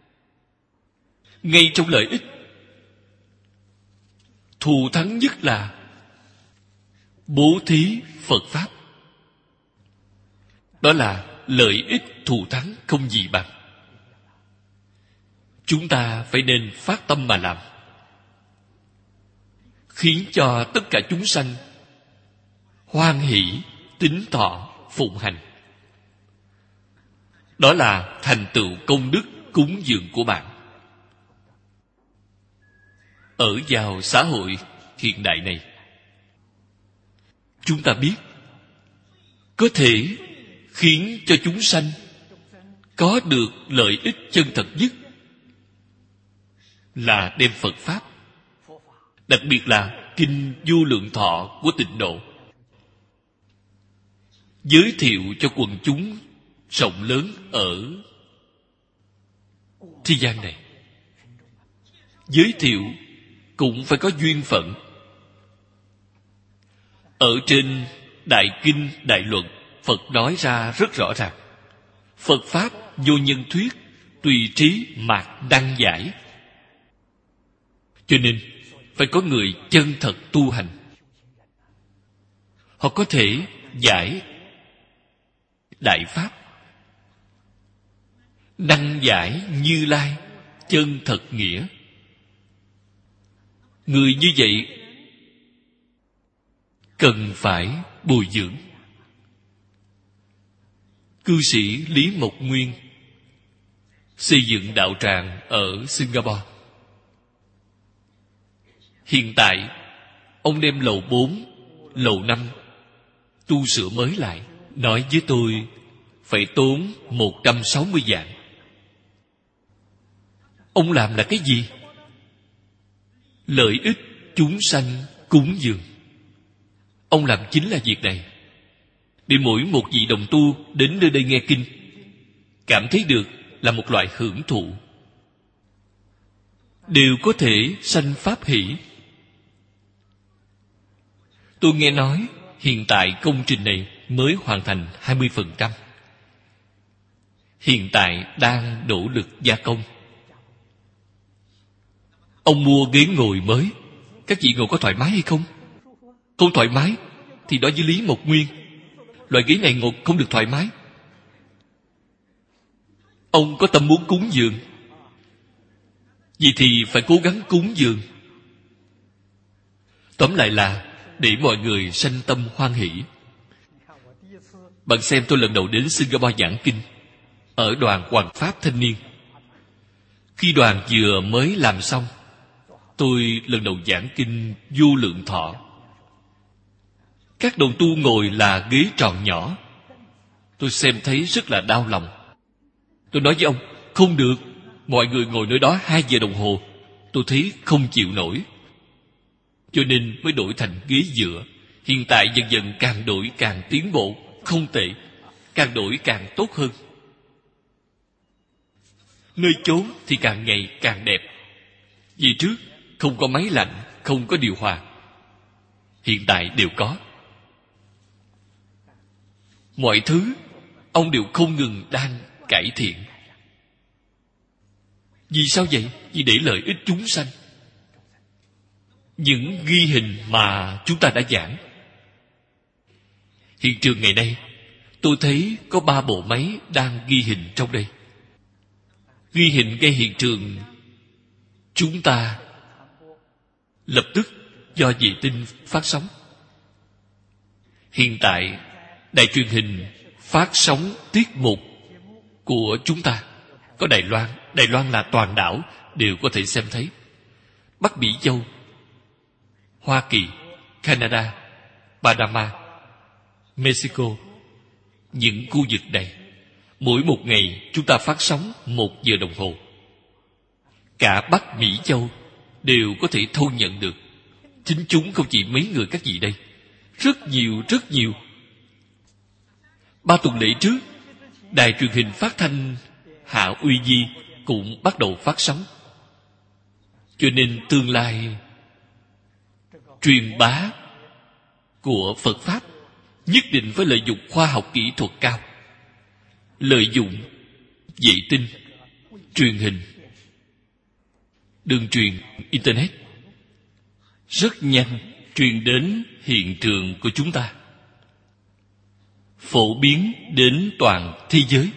Ngay trong lợi ích, thù thắng nhất là bố thí Phật Pháp. Đó là lợi ích thù thắng không gì bằng. Chúng ta phải nên phát tâm mà làm, khiến cho tất cả chúng sanh hoan hỷ, tín thọ, phụng hành. Đó là thành tựu công đức cúng dường của bạn. Ở vào xã hội hiện đại này, chúng ta biết có thể khiến cho chúng sanh có được lợi ích chân thật nhất là đem Phật Pháp, đặc biệt là Kinh Vô Lượng Thọ của Tịnh Độ, giới thiệu cho quần chúng rộng lớn ở thế gian này. Giới thiệu cũng phải có duyên phận. Ở trên Đại Kinh Đại Luận, Phật nói ra rất rõ ràng: Phật Pháp vô nhân thuyết, tùy trí mạt đăng giải. Cho nên phải có người chân thật tu hành. Họ có thể giải Đại Pháp, đăng giải Như Lai chân thật nghĩa. Người như vậy cần phải bồi dưỡng. Cư sĩ Lý Mộc Nguyên xây dựng đạo tràng ở Singapore. Hiện tại ông đem lầu 4, lầu 5 tu sửa mới lại. Nói với tôi phải tốn 160 vạn. Ông làm là cái gì? Lợi ích chúng sanh cúng dường. Ông làm chính là việc này, để mỗi một vị đồng tu đến nơi đây nghe kinh cảm thấy được là một loại hưởng thụ, đều có thể sanh pháp hỷ. Tôi nghe nói hiện tại công trình này mới hoàn thành 20%. Hiện tại đang đổ lực gia công. Ông mua ghế ngồi mới, các vị ngồi có thoải mái hay không? Không thoải mái thì nói với Lý Mộc Nguyên, loại ghế này ngồi không được thoải mái. Ông có tâm muốn cúng dường, vì thì phải cố gắng cúng dường. Tóm lại là để mọi người sanh tâm hoan hỷ. Bạn xem, tôi lần đầu đến Singapore giảng kinh ở đoàn Hoàng Pháp Thanh Niên. Khi đoàn vừa mới làm xong, tôi lần đầu giảng kinh Vô Lượng Thọ. Các đồng tu ngồi là ghế tròn nhỏ. Tôi xem thấy rất là đau lòng. Tôi nói với ông, không được, mọi người ngồi nơi đó 2 giờ đồng hồ. Tôi thấy không chịu nổi, cho nên mới đổi thành ghế dựa. Hiện tại dần dần càng đổi càng tiến bộ, không tệ. Càng đổi càng tốt hơn. Nơi chốn thì càng ngày càng đẹp. Vì trước không có máy lạnh, không có điều hòa. Hiện tại đều có. Mọi thứ ông đều không ngừng đang cải thiện. Vì sao vậy? Vì để lợi ích chúng sanh. Những ghi hình mà chúng ta đã giảng, hiện trường ngày nay tôi thấy có 3 bộ máy đang ghi hình trong đây. Ghi hình ngay hiện trường chúng ta lập tức do vệ tinh phát sóng. Hiện tại đài truyền hình phát sóng tiết mục của chúng ta có Đài Loan. Đài Loan là toàn đảo, đều có thể xem thấy. Bắc Mỹ Châu, Hoa Kỳ, Canada, Panama, Mexico. Những khu vực này mỗi một ngày chúng ta phát sóng 1 giờ đồng hồ. Cả Bắc Mỹ Châu đều có thể thu nhận được. Chính chúng không chỉ mấy người các vị đây, rất nhiều rất nhiều. 3 tuần lễ trước, đài truyền hình phát thanh Hạ Uy Di cũng bắt đầu phát sóng. Cho nên tương lai truyền bá của Phật Pháp nhất định phải lợi dụng khoa học kỹ thuật cao, lợi dụng vệ tinh, truyền hình, đường truyền Internet rất nhanh truyền đến hiện trường của chúng ta, phổ biến đến toàn thế giới.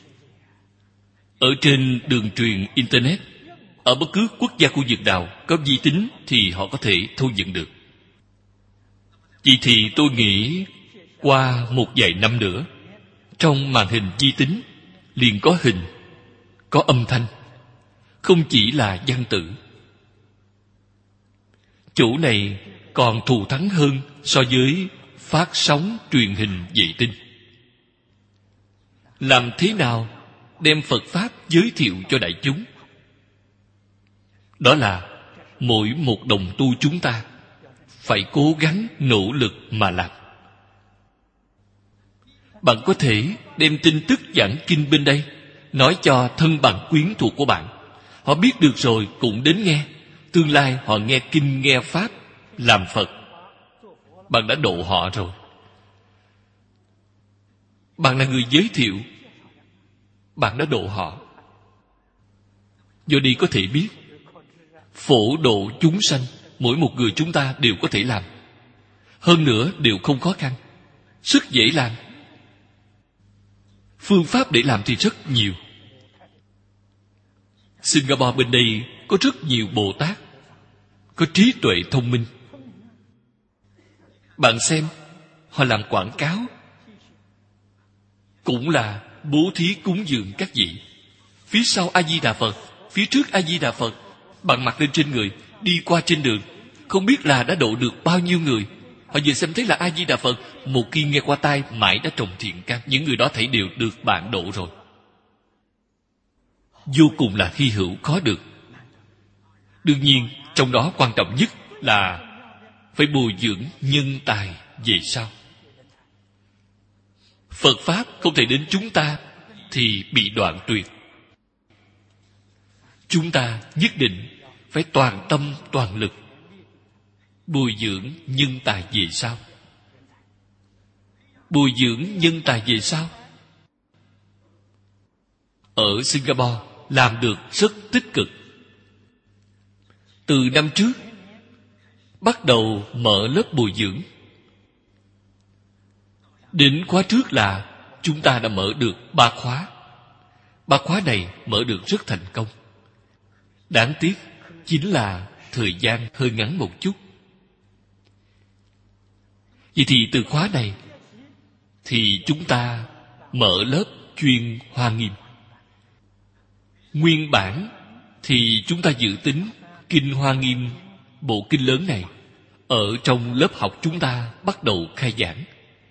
Ở trên đường truyền Internet, ở bất cứ quốc gia khu vực nào có vi tính thì họ có thể thu nhận được. Vì thì tôi nghĩ qua một vài năm nữa, trong màn hình vi tính liền có hình, có âm thanh, không chỉ là văn tự. Chỗ này còn thù thắng hơn so với phát sóng truyền hình vệ tinh. Làm thế nào đem Phật Pháp giới thiệu cho đại chúng? Đó là mỗi một đồng tu chúng ta phải cố gắng nỗ lực mà làm. Bạn có thể đem tin tức giảng kinh bên đây nói cho thân bằng quyến thuộc của bạn. Họ biết được rồi cũng đến nghe. Tương lai họ nghe kinh nghe pháp, làm Phật. Bạn đã độ họ rồi. Bạn là người giới thiệu, bạn đã độ họ. Do đi có thể biết, phổ độ chúng sanh, mỗi một người chúng ta đều có thể làm. Hơn nữa đều không khó khăn, rất dễ làm. Phương pháp để làm thì rất nhiều. Singapore bên đây có rất nhiều Bồ Tát, có trí tuệ thông minh. Bạn xem, họ làm quảng cáo, cũng là bố thí cúng dường các vị. Phía sau A Di Đà Phật, phía trước A Di Đà Phật. Bạn mặc lên trên người, đi qua trên đường, không biết là đã độ được bao nhiêu người. Họ vừa xem thấy là A Di Đà Phật, một khi nghe qua tai mãi đã trồng thiện căn. Những người đó thấy đều được bạn độ rồi. Vô cùng là hy hữu, khó được. Đương nhiên trong đó quan trọng nhất là phải bồi dưỡng nhân tài về sau. Phật Pháp không thể đến chúng ta thì bị đoạn tuyệt. Chúng ta nhất định phải toàn tâm toàn lực bồi dưỡng nhân tài về sau. Bồi dưỡng nhân tài về sau. Ở Singapore làm được rất tích cực. Từ năm trước bắt đầu mở lớp bồi dưỡng. Đến khóa trước là chúng ta đã mở được 3 khóa. 3 khóa này mở được rất thành công. Đáng tiếc chính là thời gian hơi ngắn một chút. Vậy thì từ khóa này thì chúng ta mở lớp chuyên Hoa Nghiêm. Nguyên bản thì chúng ta dự tính Kinh Hoa Nghiêm, bộ kinh lớn này, ở trong lớp học chúng ta bắt đầu khai giảng.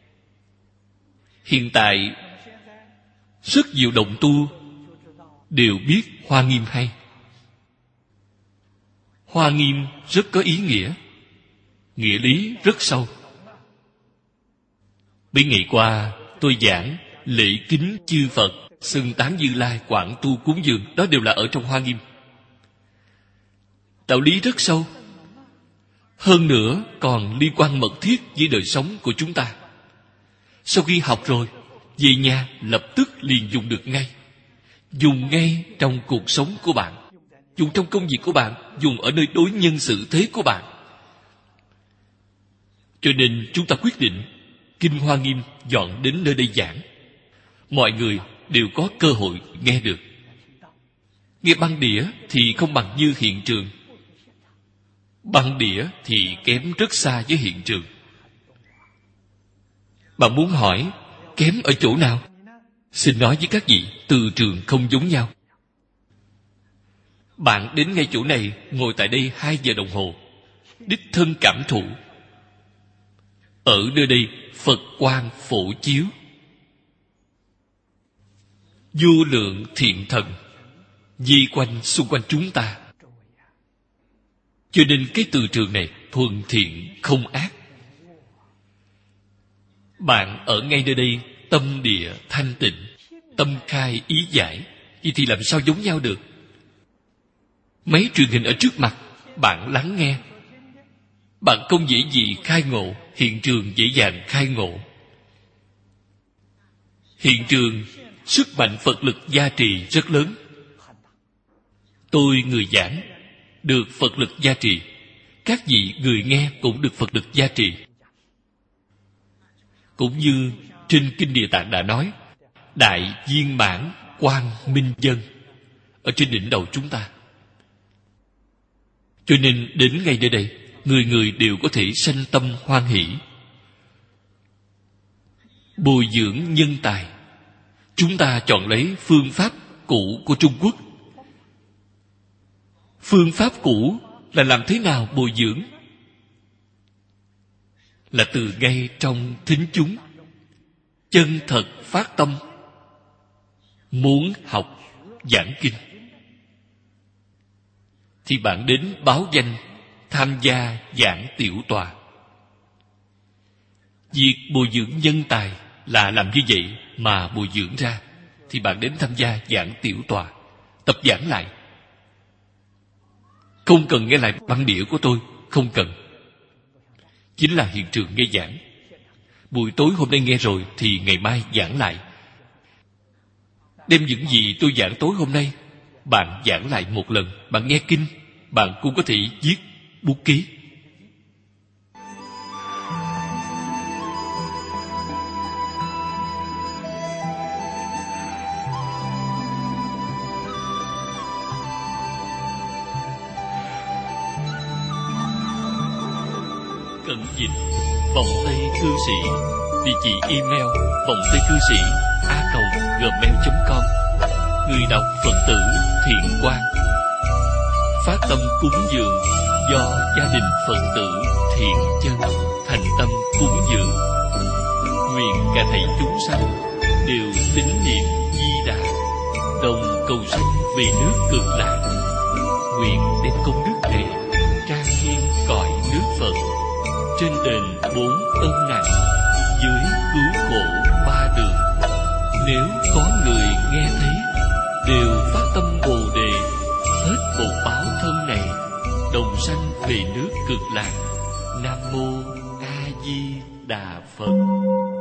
Hiện tại rất nhiều đồng tu đều biết Hoa Nghiêm hay. Hoa Nghiêm rất có ý nghĩa, nghĩa lý rất sâu. Mấy ngày qua tôi giảng lễ kính chư Phật, xưng tán Như Lai, quảng tu cúng dường, đó đều là ở trong Hoa Nghiêm. Đạo lý rất sâu. Hơn nữa còn liên quan mật thiết với đời sống của chúng ta. Sau khi học rồi, về nhà lập tức liền dùng được ngay. Dùng ngay trong cuộc sống của bạn, dùng trong công việc của bạn, dùng ở nơi đối nhân xử thế của bạn. Cho nên chúng ta quyết định Kinh Hoa Nghiêm dọn đến nơi đây giảng. Mọi người đều có cơ hội nghe được. Nghe băng đĩa thì không bằng như hiện trường. Băng đĩa thì kém rất xa với hiện trường. Bạn muốn hỏi kém ở chỗ nào? Xin nói với các vị, từ trường không giống nhau. Bạn đến ngay chỗ này, ngồi tại đây 2 giờ đồng hồ, đích thân cảm thụ. Ở nơi đây Phật quang phổ chiếu, vô lượng thiện thần vây quanh xung quanh chúng ta. Cho nên cái từ trường này thuần thiện không ác. Bạn ở ngay nơi đây, tâm địa thanh tịnh, tâm khai ý giải, vậy thì làm sao giống nhau được? Máy truyền hình ở trước mặt, bạn lắng nghe. Bạn không dễ gì khai ngộ, hiện trường dễ dàng khai ngộ. Hiện trường, sức mạnh Phật lực gia trì rất lớn. Tôi người giảng, được Phật lực gia trì. Các vị người nghe cũng được Phật lực gia trì. Cũng như trên Kinh Địa Tạng đã nói, đại viên mãn quang minh dân ở trên đỉnh đầu chúng ta. Cho nên đến ngay nơi đây, người người đều có thể sanh tâm hoan hỷ. Bồi dưỡng nhân tài, chúng ta chọn lấy phương pháp cũ của Trung Quốc. Phương pháp cũ là làm thế nào bồi dưỡng? Là từ ngay trong thính chúng, chân thật phát tâm, muốn học giảng kinh thì bạn đến báo danh tham gia giảng tiểu tòa. Việc bồi dưỡng nhân tài là làm như vậy mà bồi dưỡng ra, thì bạn đến tham gia giảng tiểu tòa, tập giảng lại. Không cần nghe lại băng đĩa của tôi, không cần. Chính là hiện trường nghe giảng. Buổi tối hôm nay nghe rồi thì ngày mai giảng lại. Đem những gì tôi giảng tối hôm nay, bạn giảng lại một lần. Bạn nghe kinh, bạn cũng có thể viết bút ký. Cẩn dịch Vọng Tây Cư Sĩ. Địa chỉ email vongtaycư sĩ@gmail.com. Người đọc Phật tử Thiện Quang. Phát tâm cúng dường do gia đình Phật tử Thiện Chân thành tâm cúng dường. Nguyện cả thảy chúng sanh đều tín niệm Di Đà, đồng cầu sanh về nước Cực Lạc. Nguyện đem công đức này trang nghiêm cõi nước Phật, trên đền 4 ân nặng, dưới cứu khổ 3 đường. Nếu có người nghe thấy, đều phát tâm Bồ Đề, hết bổn báo thân này, đồng sanh về nước Cực Lạc. Nam mô A Di Đà Phật.